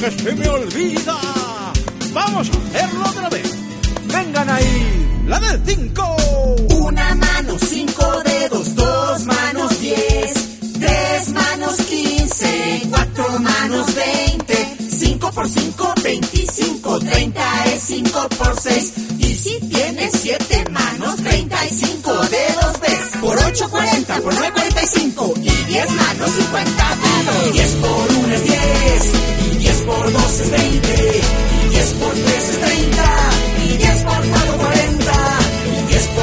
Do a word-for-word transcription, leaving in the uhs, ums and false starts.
que se me olvida. Vamos a hacerlo otra vez. Vengan ahí, la del cinco. Una mano, cinco dedos, dos manos, diez, tres manos, quince, cuatro manos, veinte, cinco por cinco, veinticinco, treinta es cinco por seis. Y si tienes siete manos, treinta y cinco dedos ves. Por ocho, cuarenta, por nueve, cuarenta y cinco. Y diez manos, cincuenta dedos. diez por